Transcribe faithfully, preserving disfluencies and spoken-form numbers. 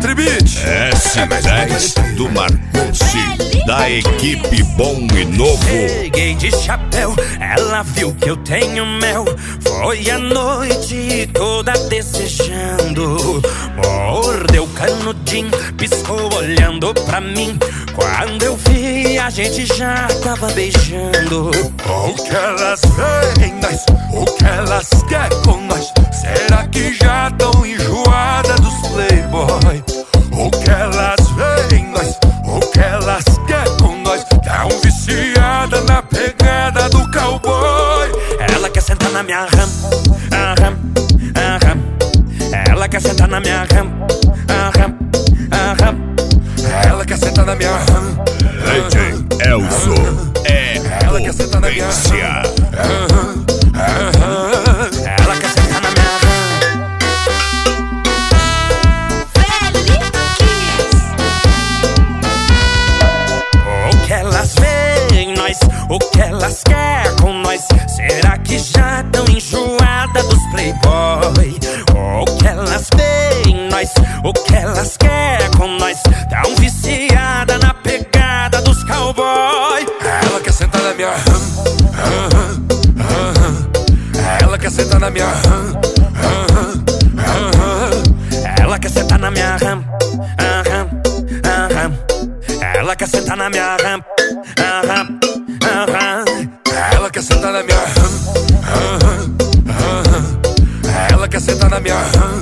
Tribit. S dez do Marconce, da equipe Bom e Novo. Cheguei de chapéu, ela viu que eu tenho mel. Foi a noite toda desejando. Mordeu canudinho, piscou olhando pra mim. Quando eu vi, a gente já tava beijando. O que elas veem em nós, o que elas querem com nós? Será que já tão enjoada dos playboy? O que elas veem em nós, o que elas querem com nós? Tão viciada na pegada do cowboy. Ela quer sentar na minha ram, aham, aham. Ela quer sentar na minha ram, aham, aham. Ela quer sentar na minha ram. D J Elzo é Ela quer sentar na minha potência. Aham, aham. Ela quer sentar na minha ram. O que elas veem em nós, o que elas querem com nós? Será que já tão enjoada dos playboy? O que elas veem em nós, o que elas querem com nós? Tão viciada na pegada dos cowboy. Ela quer sentar na minha ram, aham, aham. Ela quer sentar na minha ram, aham, aham. Ela quer sentar na minha ram, aham, aham. Ela quer sentar na minha ram, aham, aham. Ela quer sentar na minha ram, aham, aham. Ela quer sentar na minha ram.